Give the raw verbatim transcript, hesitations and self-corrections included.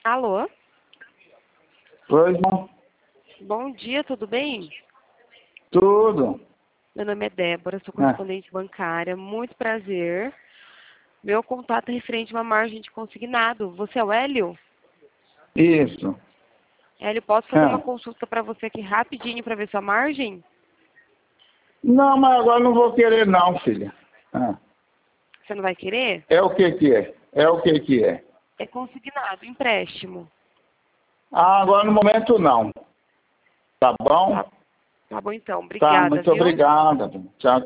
Alô? Oi, irmão. Bom dia, tudo bem? Tudo. Meu nome é Débora, sou É. correspondente bancária. Muito prazer. Meu contato é referente a uma margem de consignado. Você é o Hélio? Isso. Hélio, posso fazer uma É. consulta para você aqui rapidinho para ver sua margem? Não, mas agora não vou querer não, filha. É. Você não vai querer? É o que que é? É o que que é? É consignado, empréstimo. Ah, agora no momento não. Tá bom? Tá, tá bom então, Tá, obrigada, muito viu? obrigada. Tchau.